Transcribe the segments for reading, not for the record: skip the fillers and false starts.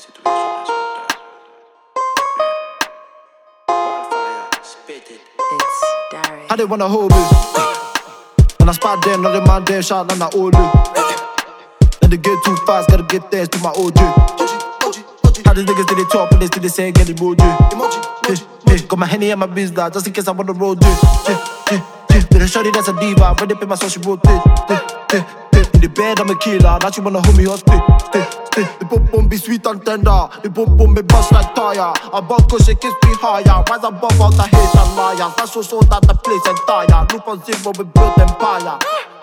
How they wanna hold me? When I spot them, not the man there, shout and I owe you. Then they get too fast, gotta get there to my OG. How these niggas did they talk and they still they say get emoji. Got my Henny and my business, just in case I wanna roll this. Did a shorty that's a diva, when they pay my social wrote it. In the bed I'm a killer, now she wanna hold me hostage. The boom boom be sweet and tender, the boom boom be bust like tire. A bug cause she keeps me higher, rise above all the hate and liars. That's so that the place entire, look on zero we built empire.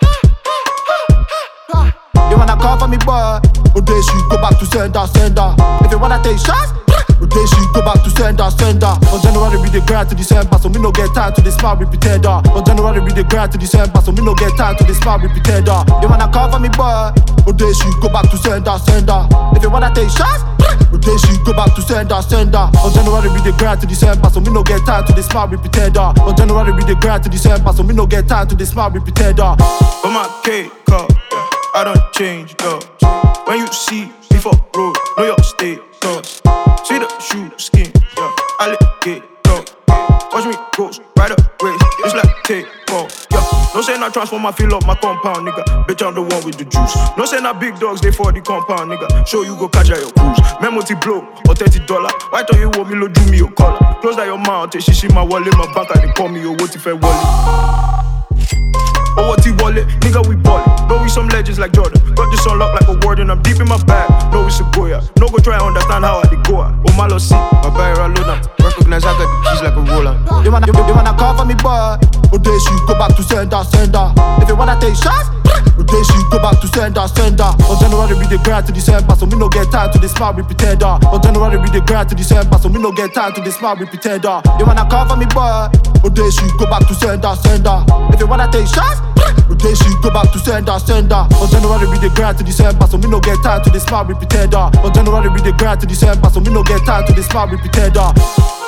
You wanna call for me boy, or they should go back to sender. If you wanna take shots, or they should go back to sender. On January we dey grind to December, so me no get time to this smart we pretender. On January we dey grind to December, so me no get time to this smart we pretender. You wanna call for me boy, or they should go back to sender. If you wanna take shots, or they should go back to sender. On January we dey grind to December, so me no get time to this smart we pretender. On January we dey grind to December, so me no get time to this smart we pretender. For my cake up, I don't change, though. When you see me for road, know your state, though. See the shoe skin, yeah, alligator. Watch me roast, ride a race, it's like take off, yeah. No say I transform, I fill up my compound, nigga. Bitch, I'm the one with the juice. No say I big dogs, they for the compound, nigga. Show you go catch out your cruise. Memory blow, or $30. Why don't you want me, load, do me your collar? Close down your mouth, till she see my wallet, my bank, they call me your what if I wallet. Oh, what he wallet, nigga, we ballin'. Know we some legends like Jordan. Got this unlocked like a warden, I'm deep in my bag. Know it's a Goya. No go try understand how I dey go. Oh, my see, my barrier I load up. Recognize I got the keys like a roller. You wanna call for me, boy? Or they should go back to sender. If you wanna take shots, or they should go back to sender. On January we dey grind to December, so me no get time to this smart we pretender. On January we dey grind to December, so me no get time to this smart we pretender. You wanna call for me, boy? Or they should go back to sender. If you wanna take shots, or they should go back to sender. On January we dey grind to December, so me no get time to this smart we pretender. On January we dey grind to December, so me no get time to this smart we pretender.